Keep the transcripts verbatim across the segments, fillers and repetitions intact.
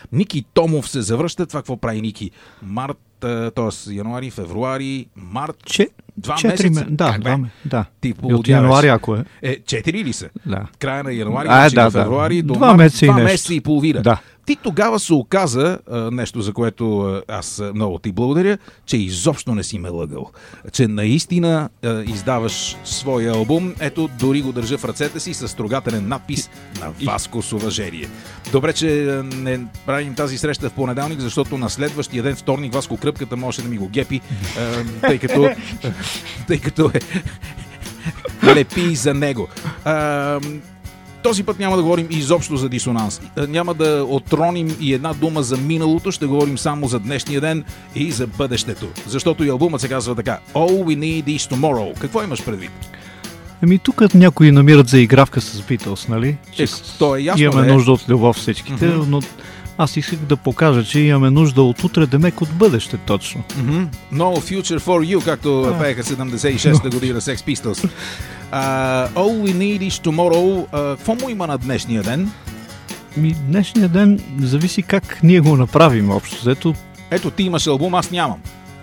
Ники Томов се завръща. Това какво прави Ники? Март, т.е. януари, февруари, март... Че... Два Четири месеца? Ме... Да, как два бе? ме... да. Ти И от януари, ако е. Е, четири ли са? Да. Края на януари, А, значи да, на да. февруари до Два март, месеца и два нещо. месеца и половина. Да. Ти тогава се оказа, а, нещо за което а, аз а, много ти благодаря, че изобщо не си ме лъгал. Че наистина а, издаваш своя албум. Ето, дори го държа в ръцете си с трогателен надпис на Васко с уважение. Добре, че а, не правим тази среща в понеделник, защото на следващия ден, вторник, Васко Кръпката може да ми го гепи, а, тъй като, тъй като е лепи за него. А, този път няма да говорим изобщо за дисонанс. Няма да отроним и една дума за миналото, ще говорим само за днешния ден и за бъдещето. Защото и албумът се казва така: All we need is tomorrow. Какво имаш предвид? Ами тук някои намират за игравка с Beatles, нали? Е, то е ясно, имаме да е. нужда от любов всичките, mm-hmm. но аз исках да покажа, че имаме нужда от утре, демек от бъдеще точно. Mm-hmm. No future for you, както ah. пееха седемдесет и шеста година Sex Pistols. Uh, all we need is tomorrow. Uh, какво му има на днешния ден? Ми, днешния ден зависи как ние го направим общо. Зато... Ето, ти имаш албум, аз нямам.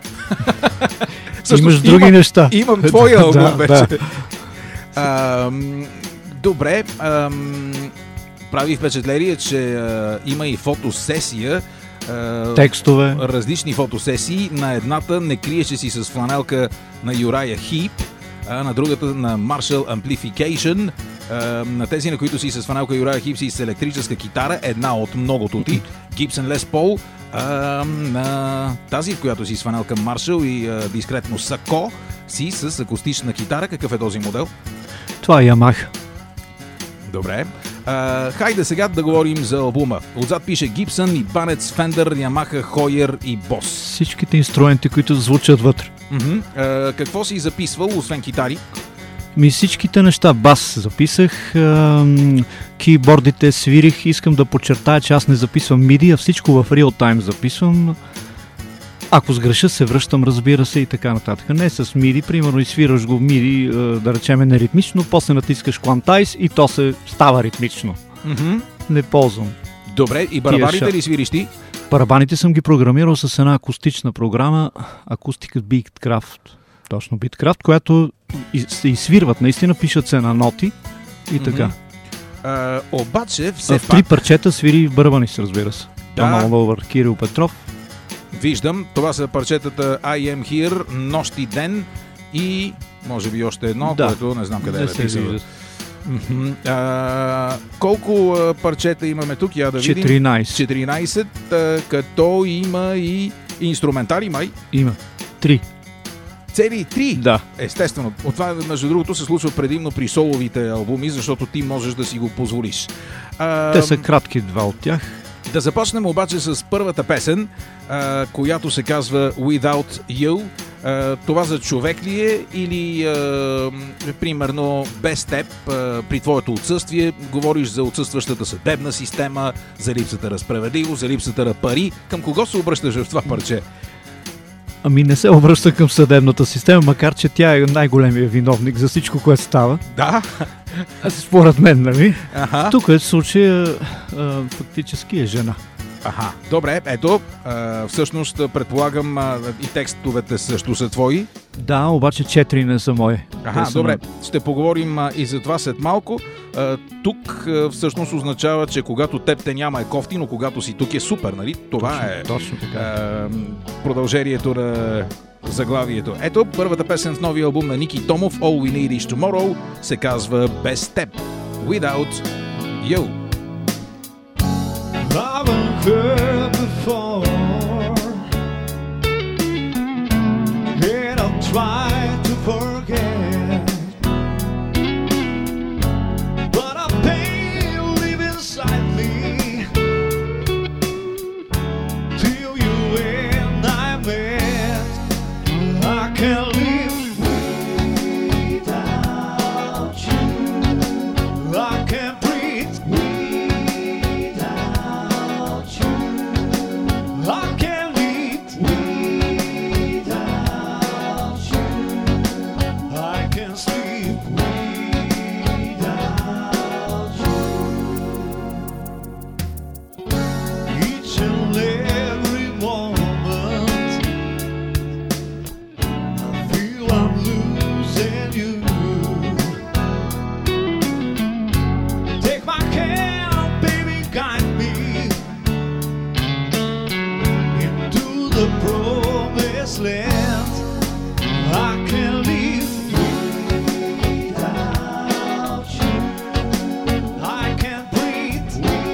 Имаш Също, други имам, неща. Имам твоя албум да, вече. Да. Uh, добре. Uh, прави впечатление, че uh, има и фотосесия. Uh, Текстове. Различни фотосесии. На едната не криеше си с фланелка на Юрая Хип, а на другата на Marshall Amplification. Uh, на тези, на които си с фланелка Юрая Хип си с електрическа китара, една от многото ти, Gibson Les Paul. Uh, на тази, в която си с фланелка Marshall и uh, дискретно сако, си с акустична китара. Какъв е този модел? Това е Yamaha. Добре. Uh, хайде сега да говорим за албума. Отзад пише Gibson, и Ibanez, Fender, Yamaha, Hoyer и Boss. Всичките инструменти, които звучат вътре. Uh-huh. Uh, какво си записвал, освен китари? Ми всичките неща. Бас записах, uh, кейбордите свирих. Искам да подчертая, че аз не записвам миди, а всичко в реал тайм записвам. Ако сгреша, се връщам, разбира се, и така нататък. Не с миди, примерно изсвираш го миди, да речеме не ритмично, после натискаш Quantize и то се става ритмично. Mm-hmm. Не ползвам. Добре, и барабаните ли свириш ти? Барабаните съм ги програмирал с една акустична програма, Acoustic Beatcraft. Точно Beatcraft, която се изсвирват, наистина пишат се на ноти и така. Mm-hmm. Uh, обаче, все в три парчета свири барабанис, разбира се. Да. All Over, Кирил Петров. Виждам, това са парчетата I Am Here, Нощ и ден и може би още едно, да. което не знам къде не е написано. А, колко а, парчета имаме тук? Я да видим. четиринайсет. четиринайсет, а, като има и инструментари, май? Има. Три. Цели три? Да. Естествено. От това, между другото, се случва предимно при соловите албуми, защото ти можеш да си го позволиш. А, Те са кратки, два от тях. Да започнем обаче с първата песен, а, която се казва Without You. А, това за човек ли е или а, примерно без теб, а, при твоето отсъствие? Говориш за отсъстващата съдебна система, за липсата на справедливост, за липсата на пари. Към кого се обръщаш в това парче? Ами не се обръща към съдебната система, макар че тя е най-големия виновник за всичко, което става. Да. Според мен, нали? Аха. Тук е случая фактически е жена. Аха, добре, ето, а, всъщност предполагам а, и текстовете също са твои. Да, обаче четири не са мои. Аха, са добре, на... ще поговорим а, и за това след малко. А, тук а, всъщност означава, че когато теб те няма е кофти, но когато си тук е супер, нали? Това точно, е точно така. А, продължението на заглавието. Ето, първата песен в новия албум на Ники Томов, All We Need Is Tomorrow, се казва Без теб, Without You. I've heard before, and I'll try to forget, but a pain live inside me till you and I met. I can't live without you. I can't breathe without land. I can't live without you. I can't breathe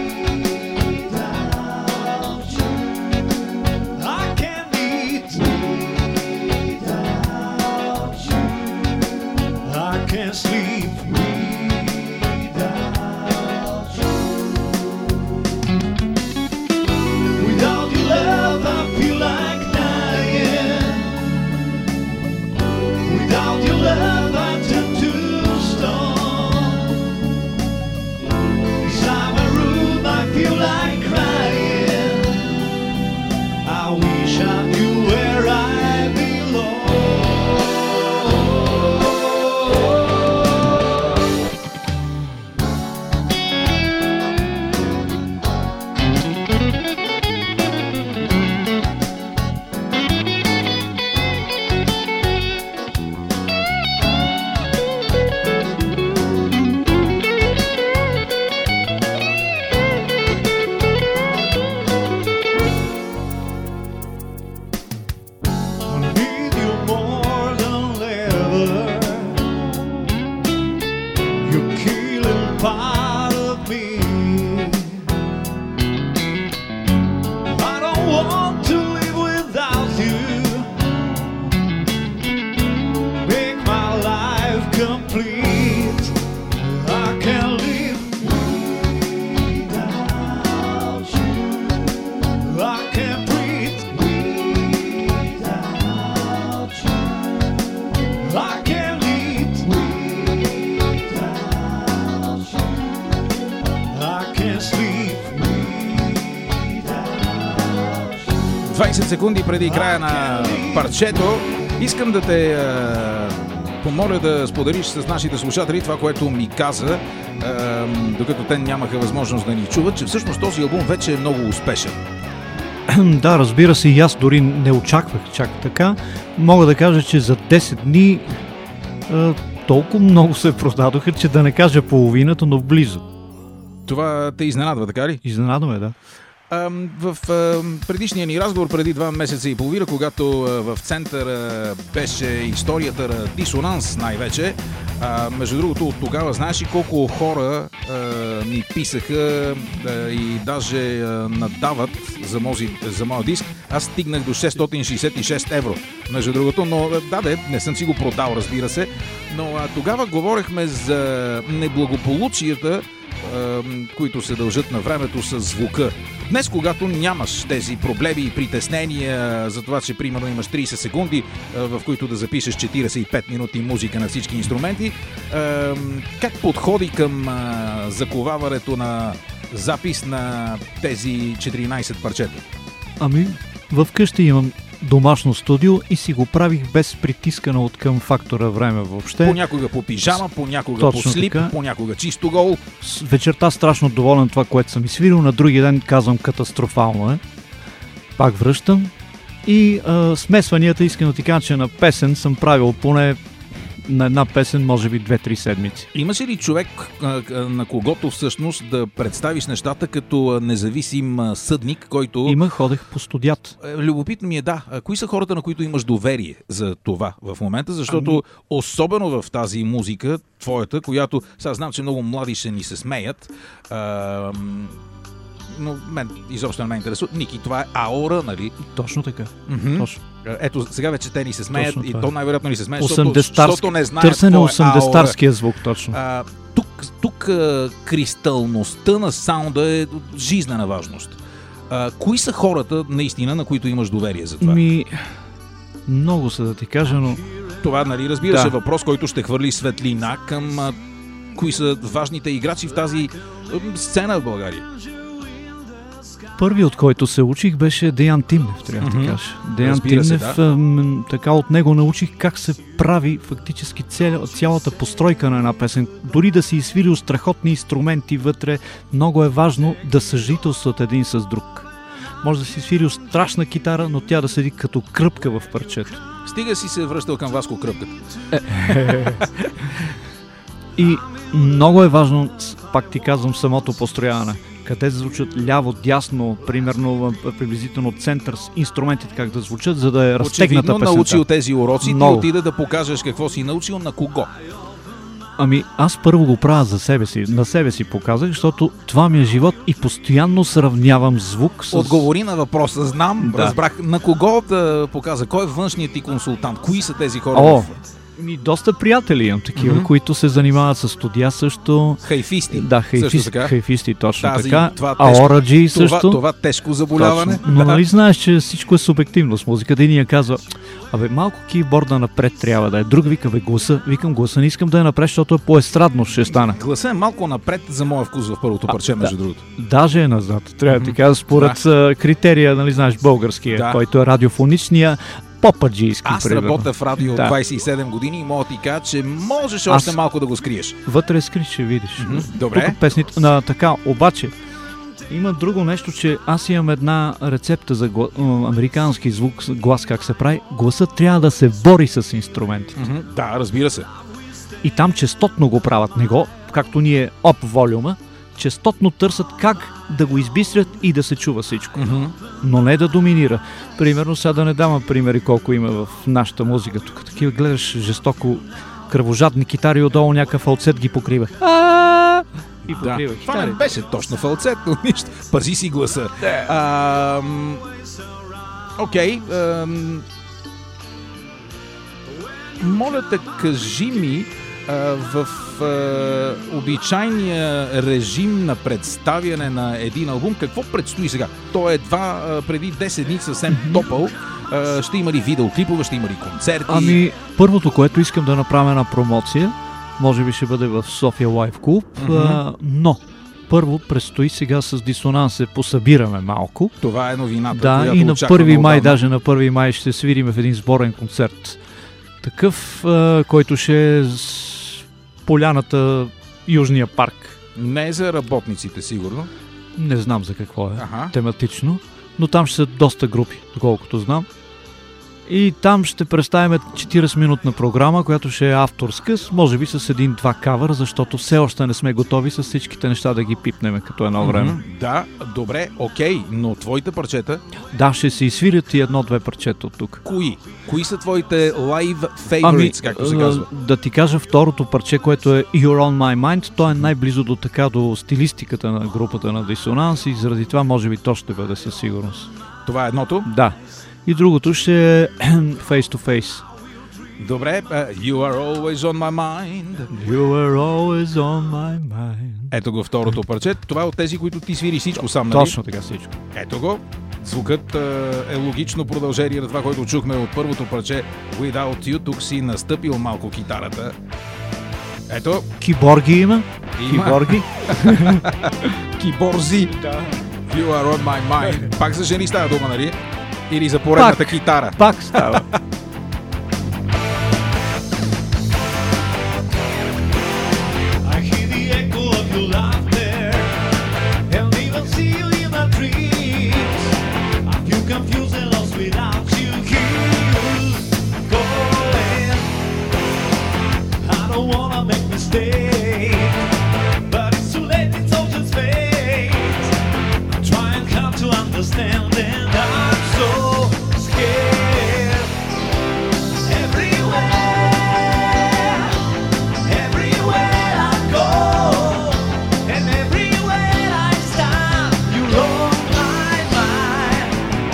without you. I can't eat without you. I can't sleep without you. Without your love, I feel like dying. Without your love, I turn to stone. Inside my room, I feel like crying. I wish I knew where I belong. I need you more than ever. You're killing part of me. I don't want to live without you. Make my life complete. I can't live without you. I can't breathe without you. I can't eat without you. I can't sleep without you. двайсет секунди преди края на парчето, искам да те е, помоля да споделиш с нашите слушатели това, което ми каза, е, докато те нямаха възможност да ни чуват, че всъщност този албум вече е много успешен. Да, разбира се, и аз дори не очаквах чак така. Мога да кажа, че за десет дни а, толкова много се продадоха, че да не кажа половината, но близо. Това те изненадва, така ли? Изненадаме, да. А, в а, предишния ни разговор преди два месеца и половина, когато а, в центъра беше историята на Дисонанс най-вече, а, между другото от тогава знаеш ли колко хора а, ми писаха а, и даже а, надават за, мози, за моя диск. Аз стигнах до шестстотин шейсет и шест евро, между другото, но да, да, не съм си го продал, разбира се, но а, тогава говорехме за неблагополучията, които се дължат на времето с звука. Днес, когато нямаш тези проблеми и притеснения за това, че примерно имаш трийсет секунди, в които да запишеш четирийсет и пет минути музика на всички инструменти, как подходи към заковаването на запис на тези четиринайсет парчета? Ами, в къщи имам домашно студио и си го правих без притискане от към фактора време въобще. Понякога по пижама, понякога Точно по слип, така. понякога чисто гол. С- Вечерта страшно доволен това, което съм изсвирил, на другия ден казвам катастрофално е. Пак връщам. И а, смесванията, искам да ти кажа, че на песен съм правил поне на една песен, може би две-три седмици. Имаш ли човек, а, а, на когото всъщност да представиш нещата като а, независим а, съдник, който... Има, ходех по студията. Е, Любопитно ми е, да. А кои са хората, на които имаш доверие за това в момента? Защото Ами... особено в тази музика, твоята, която... Сега знам, че много млади ще ни се смеят, а, но мен изобщо не ме интересува. Ники, това е аура, нали? Точно така. Мгм. Точно. Ето, сега вече те ни се смеят Точно и това е. то най-вероятно ни се смеят, защото, осемдесетарски защото не знаят Търсене какво е аура. осемдесетарския звук, точно. А, тук тук а, кристалността на саунда е от жизнена важност. А, кои са хората, наистина, на които имаш доверие за това? Ми, много са да ти кажа, но Това, нали, разбира се, Да. въпрос, който ще хвърли светлина към а, кои са важните играчи в тази а, сцена в България. първият, от който се учих, беше Деян Тимнев, трябва да Мгм. ти кажа. Деян Разбира се, Тимнев, да. ам, така от него научих как се прави фактически цял, цялата постройка на една песен. Дори да си изсвирил страхотни инструменти вътре, много е важно да съжителстват един с друг. Може да си свирил страшна китара, но тя да седи като кръпка в парчето. Стига си се връщал към Васко Кръпката. И много е важно, с- пак ти казвам, самото построяване. къде звучат ляво, дясно, примерно приблизително център с инструментите как да звучат, за да е разтегната Очевидно песента. научил тези уроци, Много. ти отида да покажеш какво си научил на кого. Ами аз първо го правя за себе си, на себе си показах, защото това ми е живот и постоянно сравнявам звук с... Отговори на въпроса, знам, Да. разбрах. На кого да показа? Кой е външният ти консултант? Кои са тези хора? О, в ми доста приятели имам такива, Мгм. които се занимават с студия също. хайфисти? Да, Също хайфист, така. хайфисти, точно Тази- така. това тежко- Аораджи Това, също. това тежко заболяване. Точно. Но нали знаеш, че всичко е субективно с музиката. Един казва, абе малко кейборда напред трябва да е. Друг вика, бе гласа. Викам, гласа не искам да е напред, защото е по-естрадно ще стане. Гласа е малко напред за моя вкус в първото А, парче, да. между другото. Даже е назад. Трябва да ти Мгм. кажа, според а, критерия, нали знаеш, българския, Да. който е радиофоничния, попаджийски. Аз примерно. работя в радио от Да. двайсет и седем години и мога да ти кажа, че можеш Аз- още малко да го скриеш. Вътре скри, ще видиш. Мгм. Добре. Тук песните, на, така, обаче, има друго нещо, че аз имам една рецепта за гла, а, американски звук, с глас как се прави. Гласът трябва да се бори с инструментите. Мгм. Да, разбира се. И там честотно го правят. Не го, както ние оп волюма, честотно търсят как да го избистрят и да се чува всичко. Мгм. Но не да доминира. Примерно, сега да не давам примери колко има в нашата музика. Тук такива гледаш жестоко кръвожадни китари, отдолу някакъв фалцет ги покрива. А, и Да. покрива Това не китари. беше точно фалцет, но нищо. Пази си гласа. Ам, Окей. ам, Моля те, кажи ми а, в а, обичайния режим на представяне на един албум, какво предстои сега? Той е едва а, преди десет дни съвсем топъл. А, ще има ли видеоклипове, ще има ли концерти? Ами, първото, което искам да направя една промоция, може би ще бъде в София Лайв Клуб, Мгм. а, но първо предстои сега с Дисонанс се посъбираме малко. Това е новината, Да, която и на очакваме първи май, отдавна. даже на първи май ще свирим в един сборен концерт. Такъв, а, който ще е с поляната Южния парк. Не за работниците, сигурно. Не знам за какво е Аха. тематично, но там ще са доста групи, доколкото знам. И там ще представим четиридесет-минутна програма, която ще е авторска, с- може би с един-два кавъра, защото все още не сме готови с всичките неща да ги пипнем като едно време. Мгм. Да, добре, окей, но твоите парчета, Да, ще се изсвирят и едно-две парчета от тук. кои? Кои са твоите live favorites, както се а, казва? да ти кажа второто парче, което е You're on My Mind, то е най-близо до така до стилистиката на групата на Dissonance и заради това може би то ще бъде със сигурност. Това е едното. Да. И другото ще е Face to Face. Добре, uh, You are always on my mind. You are always on my mind. Ето го второто парче. Това е от тези, които ти свири всичко сам, нали? Точно така всичко. Ето го. Звукът uh, е логично продължение на това, което чухме от първото парче Without You. Тук си настъпил малко китарата. Ето, Киборги има. има Киборги. киборзи. You are on my mind. Пак за жени става дума, нали? Или за поредната Пак. китара. Пак става. I hear the echo of your laughter, and even see you in my dreams. I feel confused and lost without you here. Going, I don't wanna make mistakes, but it's too late. It's all just fate. I'm trying hard to understand, and I'm so scared. Everywhere, everywhere I go, and everywhere I stand, you're on my mind.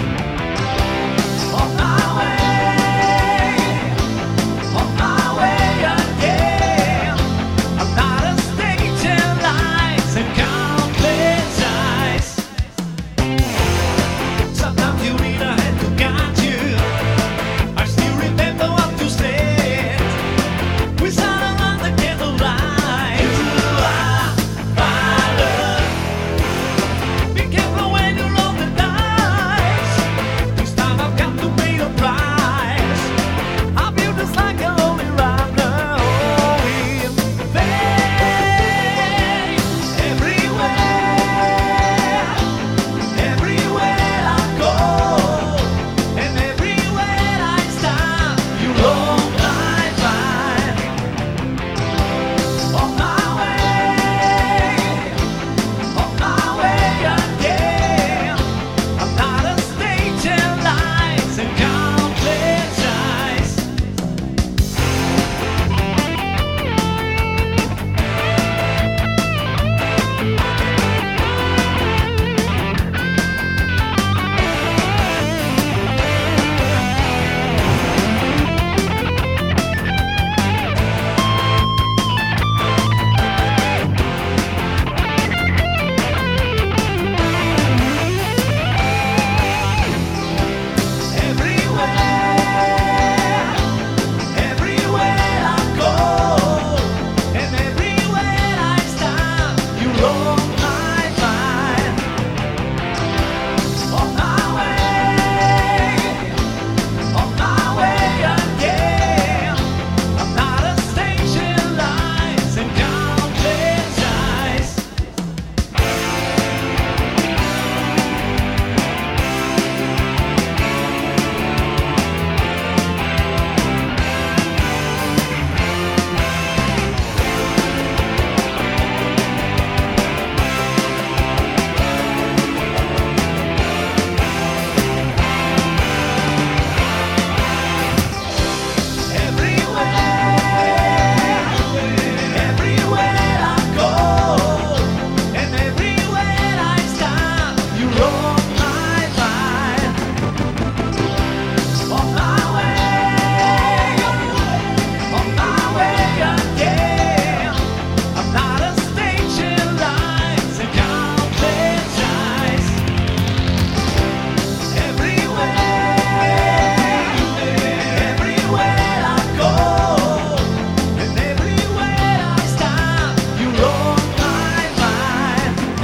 On my way, on my way again. I'm not a stage and lights and countless eyes. Sometimes you need a hand to guide you.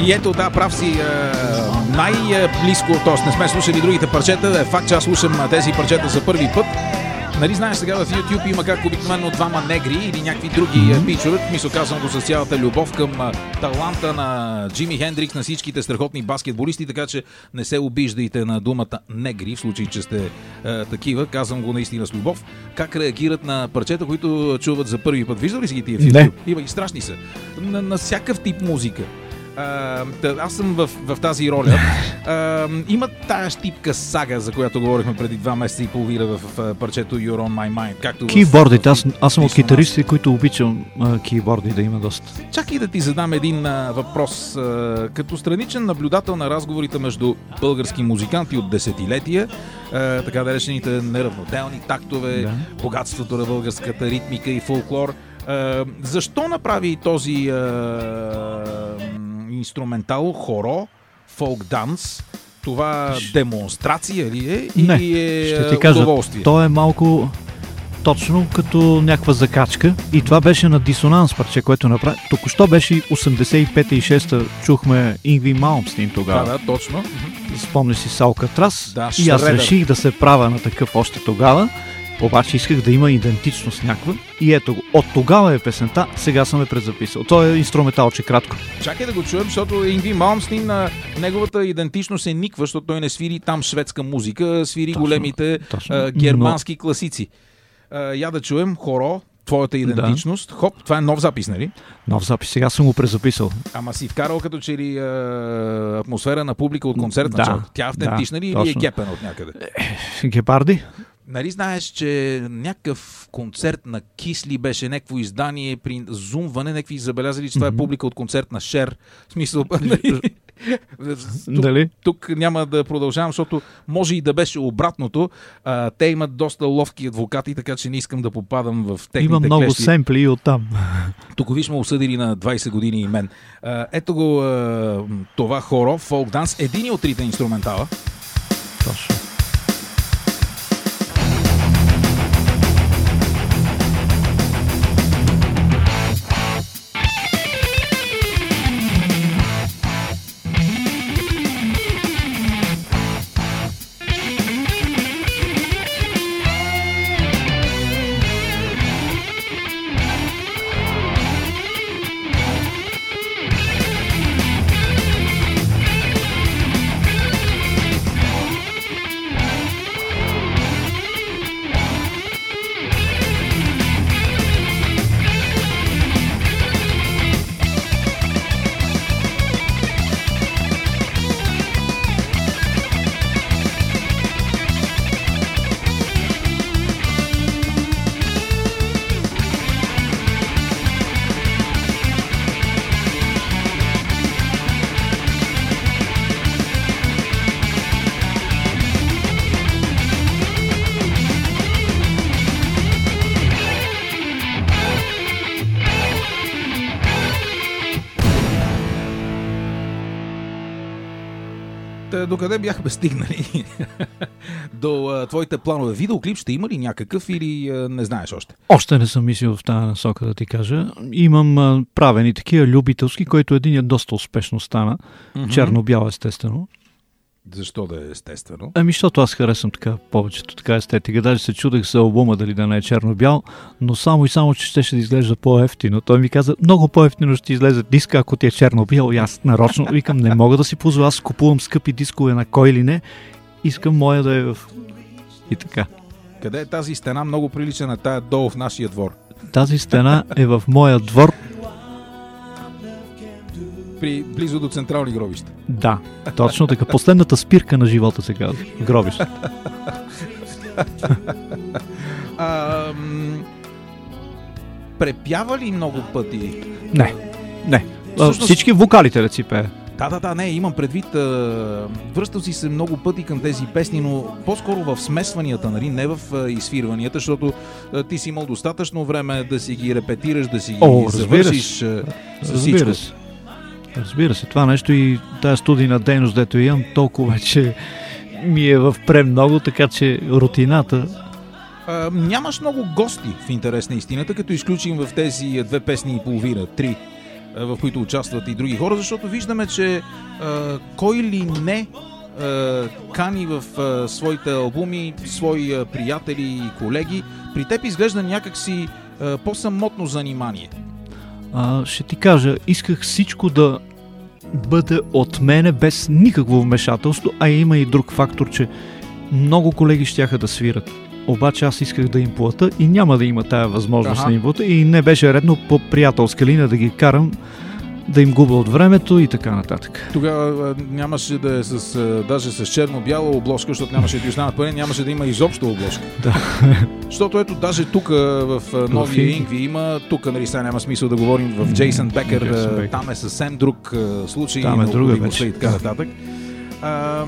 И ето, да, прав си, най-близко, т.е. не сме слушали другите парчета, е факт, че аз слушам тези парчета за първи път. Нали знаеш, сега в YouTube има как обикновено двама негри или някакви други mm-hmm. пичове. Мисля, казвам го с цялата любов към а, таланта на Джими Хендрикс, на всичките страхотни баскетболисти, така че не се обиждайте на думата негри, в случай, че сте а, такива. Казвам го наистина с любов. Как реагират на парчета, които чуват за първи път? Виждали ли си ги тия в YouTube? Не. Има ги, страшни са. На, на всякакъв тип музика. Uh, аз съм в, в тази роля. Uh, има тая щипка сага, за която говорихме преди два месеца и половина в, в, в парчето You're on My Mind. Както кейбордите. Аз, аз съм от китаристи, които обичам uh, кейборди да има доста. Чакай да ти задам един uh, въпрос. Uh, като страничен наблюдател на разговорите между български музиканти от десетилетия, uh, така наречените неравноделни тактове, да. Богатството на българската ритмика и фолклор, uh, защо направи този uh, инструментал, хоро, фолк данс, това демонстрация ли е или е ще ти кажа, удоволствие? То е малко точно като някаква закачка и това беше на Дисонанс парче, което направи. Току-що беше осемдесет и пета и шеста, чухме Ингви Малмстин тогава. Да, да, точно. Спомня си Салкатрас да, и аз шредър. реших да се правя на такъв още тогава. Обаче исках да има идентичност някаква и ето го. От тогава е песента, сега съм е презаписал. Той е инструменталче кратко. Чакай да го чуем, защото Ингви Малмстин, неговата идентичност е никва, защото той не свири там шведска музика, свири точно, големите точно. А, германски Но... класици. А, я да чуем хоро, твоята идентичност. Да. Хоп, това е нов запис, нали? Нов запис, сега съм го презаписал. Ама си вкарал като че ли а, атмосфера на публика от концерт да, начало. Тя автентична да, ли или е гепена от някъде? Гепарди? Нали знаеш, че някакъв концерт на Кисли беше някакво издание при зумване, някакви забелязали, че mm-hmm. това е публика от концерт на Шер. В смисъл, нали? тук, Дали? тук няма да продължавам, защото може и да беше обратното. А, те имат доста ловки адвокати, така че не искам да попадам в техните Има много клещи. семпли и оттам. Тук виж ме осъдили на двайсет години и мен. А, ето го а, това хоро, фолк данс, един от трите инструментала. Точно. Докъде бяхме стигнали? До а, твоите планове. Видеоклип ще има ли някакъв или а, не знаеш още? Още не съм мислил в тази насока да ти кажа. Имам а, правени такива любителски, който един е доста успешно стана. Mm-hmm. Черно-бял естествено. Защо да е естествено? Ами, защото аз харесвам така повечето така естетика. Даже се чудех за албума дали да не е черно-бял, но само и само, че ще ще изглежда по-ефтино. Той ми каза, много по-ефтино ще излезе диска, ако ти е черно-бял. И аз нарочно викам, не мога да си позволя, аз купувам скъпи дискове на кой или не. Искам моя да е в... И така. Къде е тази стена? Много прилича на тая долу в нашия двор. Тази стена е в моя двор. При, близо до централни гробища. Да, точно така. Последната спирка на живота се казва. Гробище. а, м- препява ли много пъти? Не, не. Всъщност... Всички вокалите да си пее. Да, да, да, не, имам предвид. А, връщал си се много пъти към тези песни, но по-скоро в смесванията, нали, не в а, изфирванията, защото а, ти си имал достатъчно време да си ги репетираш, да си ги О, завършиш а, с всичко. Разбира се. Разбира се, това нещо и тази студийна дейност, дето имам, толкова, че ми е в премного, така че рутината... А, нямаш много гости в интерес на истината, като изключим в тези две песни и половина, три, в които участват и други хора, защото виждаме, че а, кой ли не а, кани в а, своите албуми свои а, приятели и колеги. При теб изглежда някакси а, по-самотно занимание. А, ще ти кажа, исках всичко да бъде от мене без никакво вмешателство, а има и друг фактор, че много колеги щяха да свират. Обаче аз исках да им плата и няма да има тая възможност Аха. да им плата и не беше редно по приятелска линия да ги карам, да им губя от времето и така нататък. Тогава а, нямаше да е с, а, даже с черно-бяла обложка, защото нямаше да ви останат пари, нямаше да има изобщо обложка. Да. Защото ето даже тук в а, новия Инкви има, тук нали сега няма смисъл да говорим в Джейсън Бекър, Джейсън а, Бекър. там е съвсем друг а, случай, Там е друга необходимостта вече. и така нататък. А,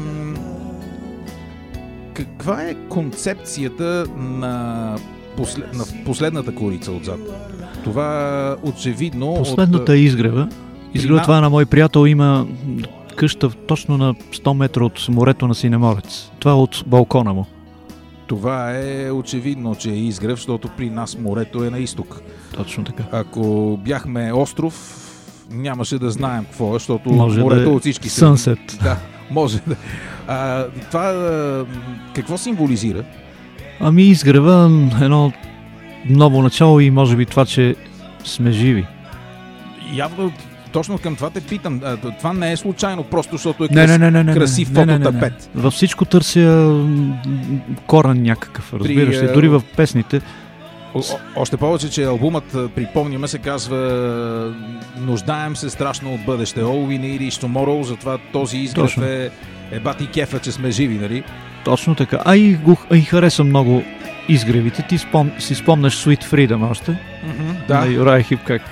каква е концепцията на, послед, на последната корица отзад? Това очевидно... Последната е от, изгрева. Изгрева Прина- това е на мой приятел, има къща точно на сто метра от морето на Синеморец. Това е от балкона му. това е очевидно, че е изгрев, защото при нас морето е на изток. Точно така. Ако бяхме остров, нямаше да знаем какво е, защото Може морето да е от всички се... сънсет. Да, може да. А, това а, какво символизира? Ами изгрева едно ново начало и може би това, че сме живи. Явно точно към това те питам. А, това не е случайно, просто защото е Не, крас... не, не, не, красив не, не, не, не. фототапет. Във всичко търся м, корен някакъв, разбираш При, ли. а, Дори в песните. О, о, още повече, че албумът, а, припомняме, се казва "Нуждаем се страшно от бъдеще". All we need is tomorrow, затова този изгрев Точно. е, е бати кефа, че сме живи, нали? Точно така. А и, го, а и харесвам много изгревите. Ти спом, си спомняш Sweet Freedom още? Да. На Юрай Хип, как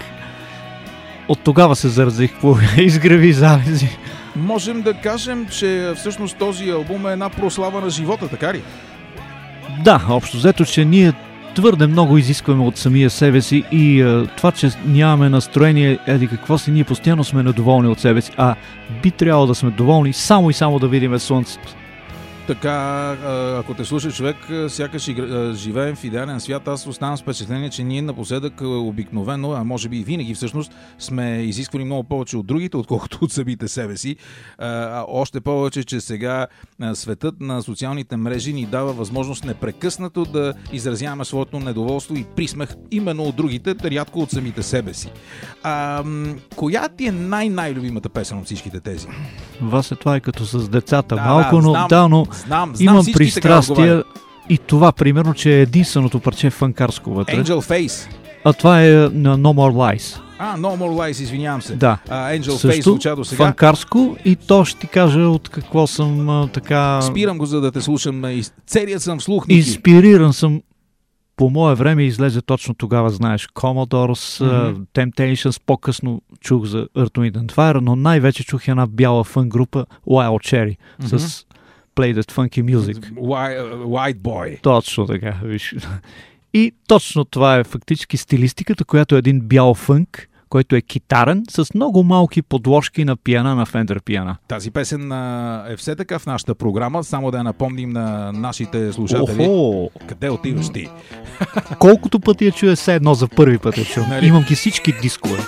от тогава се заразих по изгреви залези. Можем да кажем, че всъщност този албум е една прослава на живота, така ли? Да, общо взето, че ние твърде много изискваме от самия себе си и а, това, че нямаме настроение, еди какво си, ние постоянно сме недоволни от себе си, а би трябвало да сме доволни само и само да видим слънцето. Така, а, ако те слуша човек, а, сякаш игра- а, живеем в идеален свят, аз оставам с впечатление, че ние напоследък а, обикновено, а може би и винаги всъщност, сме изисквали много повече от другите, отколкото от самите себе си. А, а още повече, че сега а, светът на социалните мрежи ни дава възможност непрекъснато да изразяваме своето недоволство и присмех именно от другите, рядко от самите себе си. А, м, коя ти е най-най-любимата песен от всичките тези? Вас е това и като с децата. Да, Малко, да, но знам. да, но Знам, знам, имам всички така пристрастия отговарят. и това, примерно, че е единственото парче фанкарско вътре. Angel Face. А това е на No More Lies. А, No More Lies, извинявам се. Да. А, Angel Face Също звуча до сега. фанкарско и то ще ти кажа от какво съм а, така... Спирам го, за да те слушам. и Целият съм вслух, Ники. Инспириран съм. По мое време излезе точно тогава, знаеш, Commodores, Мгм. uh, Temptations, по-късно чух за Earth, Wind and Fire, но най-вече чух една бяла фън група Wild Cherry Мгм. с Play That Funky Music. White, White Boy. Точно така, виж. И точно това е фактически стилистиката, която е един бял фънк, който е китарен, с много малки подложки на пиана, на Fender пиана. Тази песен а, е все така в нашата програма, само да я напомним на нашите слушатели. Охо! Къде отиваш ти? Колкото пъти я чуя, все едно за първи път я чуя. Нали? Имам ги всички дискове.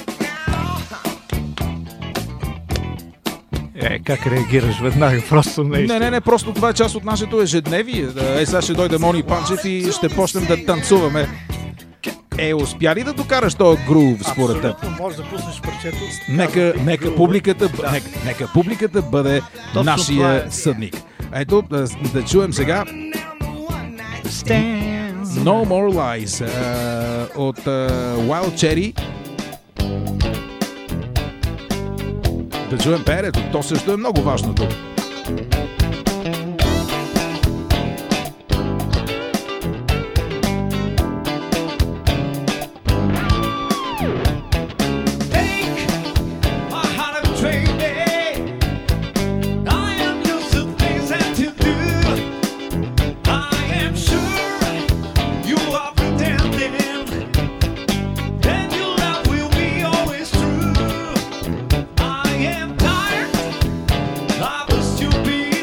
Е, как реагираш веднага? Просто наистина. Не, не, не, просто това е част от нашето ежедневие. Е, сега ще дойде Мони Панчев и ще почнем да танцуваме. Е, успя ли да докараш този грув според теб? Може да пуснеш парчето. Нека, нека, публиката, бъ- нека, нека публиката бъде Точно това нашия е. съдник. Ето, да, да чуем сега No More Lies а, от а, Wild Cherry. Да чуем перето, то също е много важно тук. Take my heart and trade it. I am used to things that you do. I am sure you are pretending that your love will be always true. I am tired of the stupid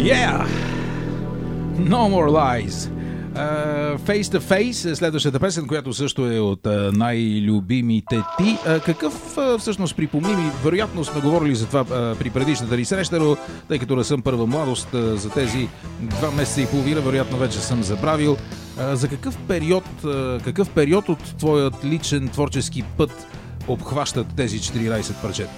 Yeah! No more lies. Uh, face to Face е следващата песен, която също е от uh, най-любимите ти. Uh, какъв uh, всъщност припомни ми, вероятно сме говорили за това uh, при предишната ни среща, но тъй като не съм първа младост uh, за тези два месеца и половина, вероятно вече съм забравил. Uh, за какъв период, uh, какъв период от твоят личен творчески път обхващат тези четиринайсет парчета?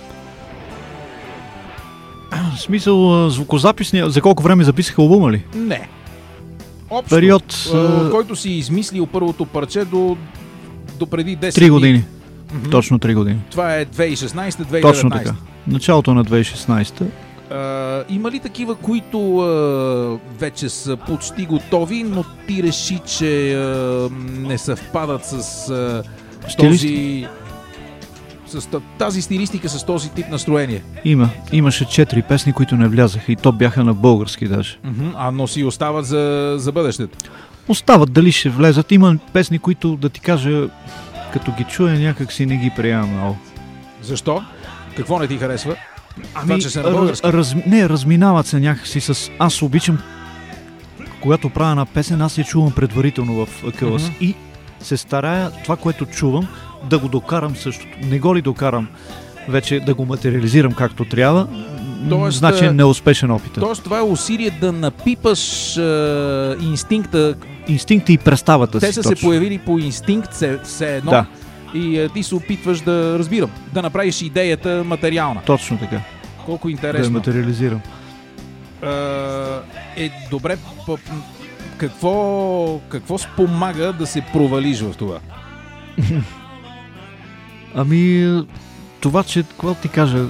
В смисъл звукозаписния, за колко време записаха албума ли? Не. Общо, Период, uh, който си измислил първото парче до, до преди десет три години. Mm-hmm. Точно три години. Това е две хиляди и шестнайсета - две хиляди и деветнайсета. Точно така. Началото на две хиляди и шестнайсета. Uh, има ли такива, които uh, вече са почти готови, но ти реши, че uh, не съвпадат с uh, този... с тази стилистика, с този тип настроение? Има. Имаше четири песни, които не влязаха и то бяха на български даже. Uh-huh. А но си остават за, за бъдещето? Остават, дали ще влезат. Има песни, които, да ти кажа, като ги чуя, някак си не ги приемам много. Защо? Какво не ти харесва? Ами, това, че са на български? Раз, не, разминават се някакси с... Аз обичам, когато правя една песен, аз я чувам предварително в акъла си. Mm-hmm. И се старая това, което чувам, да го докарам същото. Не го ли докарам вече да го материализирам както трябва, тоест, значи е неуспешен опит. Тоест това е усилие да напипаш е, инстинкта. Инстинкта и представата Те си. са точно. се появили по инстинкт, все, все едно. Да. И е, ти се опитваш да разбирам, да направиш идеята материална. Точно така. Колко интересно. Да я материализирам. Е, е добре, какво, какво спомага да се провалиш в това? Ами, това, че, какво ти кажа,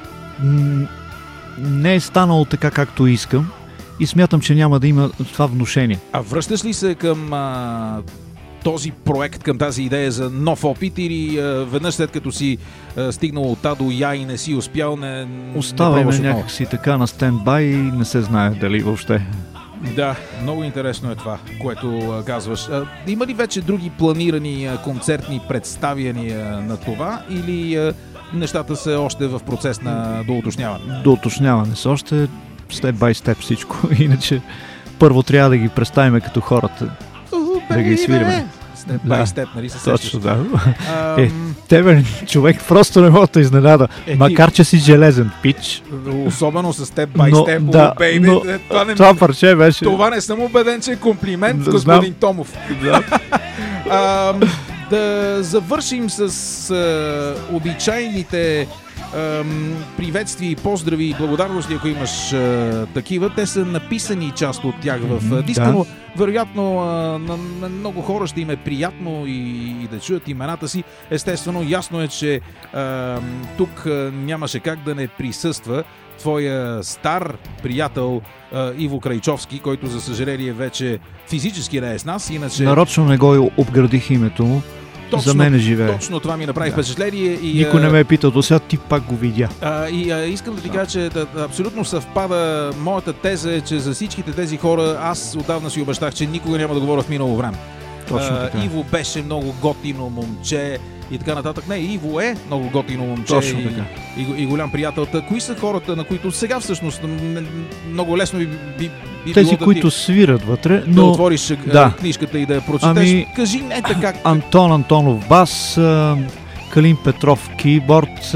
не е станало така, както искам и смятам, че няма да има това внушение. А връщаш ли се към а, този проект, към тази идея за нов опит или а, веднъж след като си а, стигнал от А до Я и не си успял, не, оставяме не някакси така на стендбай и не се знае дали въобще. Да, много интересно е това, което а, казваш. А, има ли вече други планирани а, концертни представяния на това или а, нещата са още в процес на доуточняване? Доуточняване са още, степ бай степ всичко. Иначе първо трябва да ги представим като хората. Uh, да ги свириме. Степ бай степ, нали се сещаш? Точно, да. А, е, тебе човек просто не може да изненада. Е, макар, че си железен пич. Особено с степ бай но, степ, да, бейби. но, това, не, това парче беше... това не съм убеден, че е комплимент, да, господин знам. Томов. Да. а, да завършим с а, обичайните а, приветствия и поздрави и благодарности, ако имаш а, такива. Те са написани част от тях в диска, да. Но вероятно а, на, на много хора ще им е приятно и, и да чуят имената си. Естествено, ясно е, че а, тук а, нямаше как да не присъства твоя стар приятел а, Иво Крайчовски, който за съжаление вече физически не е с нас. Иначе... Нарочно не го обградих името му. Точно, за мен е живее. Точно това ми направи да. впечатление. И, никой не ме е питал до сега, ти пак го видя. А, и а, искам да ти кажа, че да, абсолютно съвпада моята теза е, че за всичките тези хора аз отдавна си обещах, че никога няма да говоря в минало време. Точно така. А, Иво беше много готино момче и така нататък. Не, Иво е много готино момче Точно и, така. И, и, и голям приятел. Та, кои са хората, на които сега всъщност много лесно би, би, би тези, било да които ти, свират вътре, но... да отвориш да. книжката и да я прочетеш? Ами, кажи не така. Антон Антонов бас, Калин Петров кейборд,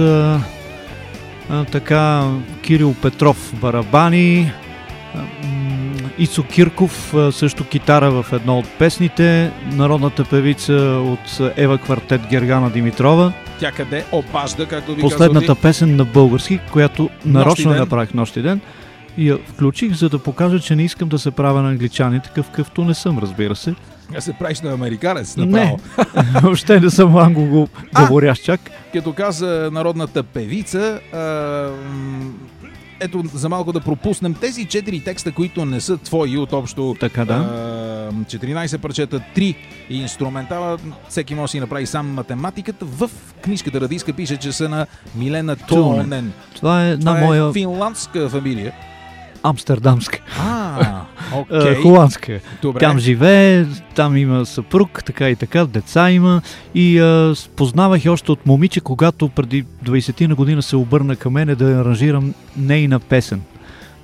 така Кирил Петров барабани, Ицо Кирков също китара в едно от песните, народната певица от Ева Квартет Гергана Димитрова. Тя къде опажда, както ви последната казал, песен на български, която нарочно ден. направих нощи ден и я включих, за да покажа, че не искам да се правя на англичани, такъв къвто не съм, разбира се. А се правиш на американец направо. Не, въобще не съм англо говорящ чак. Като каза народната певица, а, ето за малко да пропуснем тези четири текста, които не са твои от общо така, да. а, четиринайсет парчета, три инструментала. Всеки може да си направи сам математиката. В книжката радиска пише, че са на Милена Тонен. Това е Това на е моя... финландска фамилия. Амстердамска. А, окей. Okay. Холандска. Добре. Там живее, там има съпруг, така и така, деца има. И а, познавах я още от момиче, когато преди двайсет на година се обърна към мене да аранжирам нейна песен.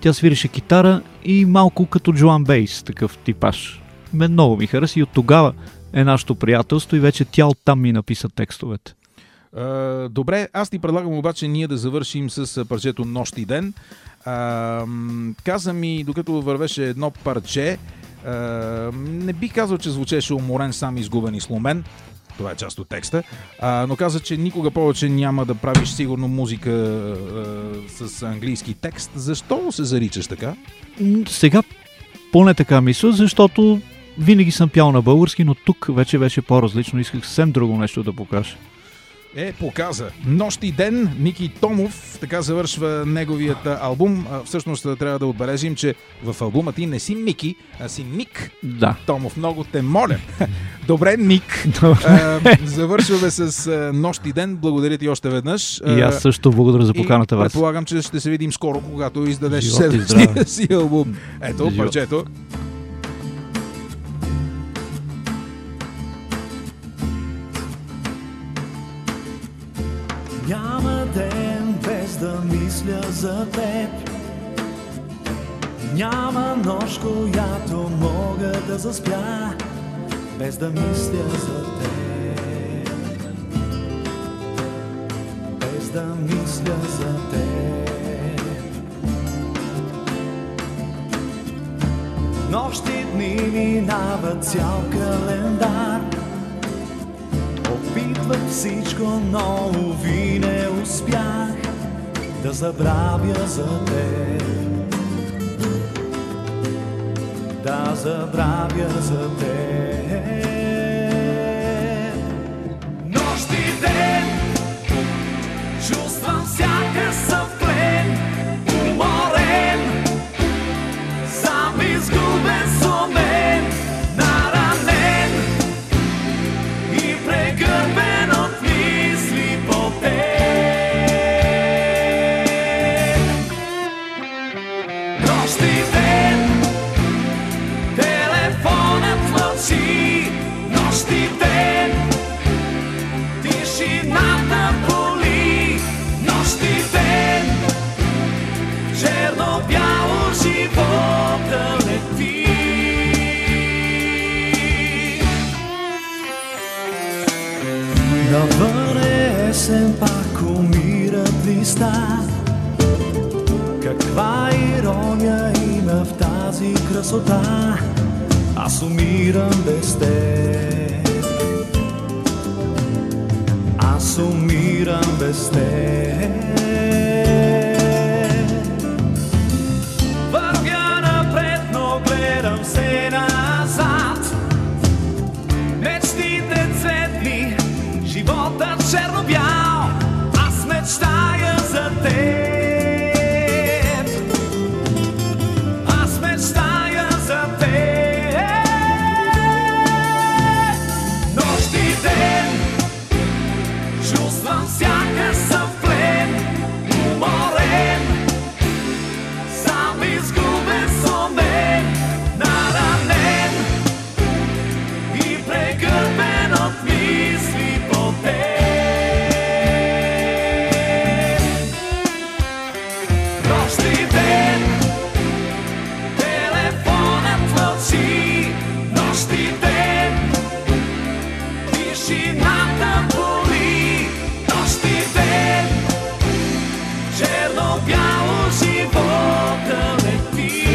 Тя свиреше китара и малко като Джоан Бейс, такъв типаж. Мен много ми хареса и от тогава е нашето приятелство и вече тя оттам ми написа текстовете. Uh, добре, аз ти предлагам обаче ние да завършим с парчето Нощ и ден. Uh, каза ми, докато вървеше едно парче, uh, не бих казал, че звучеше уморен, сам изгубен и сломен. Това е част от текста. Uh, но каза, че никога повече няма да правиш сигурно музика uh, с английски текст. Защо се заричаш така? Сега поне така мисля, защото винаги съм пял на български, но тук вече беше по-различно. Исках съвсем друго нещо да покажа. Е, показа. Нощ и ден, Ники Томов, така завършва неговият албум. Всъщност трябва да отбележим, че в албума ти не си Ники, а си Ник. Да. Томов, много те моля. Добре, Ник. а, завършваме с Нощ и ден. Благодаря ти още веднъж. И аз също благодаря за поканата вас. Предполагам, че ще се видим скоро, когато издадеш Живот и следващия си албум. Ето, Живот. парчето. Няма ден без да мисля за теб. Няма нощ, която мога да заспя без да мисля за теб. Без да мисля за теб. Нощи дни минава цял календар. Опитвах всичко, но уви не успях да забравя за теб. Да забравя за теб. Нощ и ден чувствам всяка съвплен, уморен, сам изгубен сломен, наранен и прегърбен от мисли по теб. Нощ и ден телефонът мълчи. Нощ и ден тишината боли. Нощ и ден черно-бяло живота лети. Навън е есен, пак умират листа. Каква ирония има в тази красота. Аз умирам без теб. Аз умирам без теб. Вървя напред, но гледам се назад. Мечтите цветни, животът черно-бял. Аз мечтая за теб. Аз мечтая за теб. Нощ и ден чувствам всяка съвплен, уморен, сам изгубен сломен, наранен и прегърбен от мисли по теб. Нощ и ден телефонът мълчи. Нощ и ден тишината боли. Нощ и ден черно-бяло живота лети.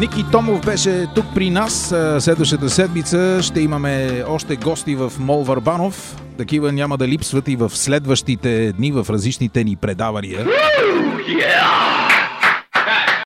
Ники Томов беше тук при нас. Следващата седмица ще имаме още гости в Мол Върбанов. Такива няма да липсват и в следващите дни в различните ни предавания. Yeah!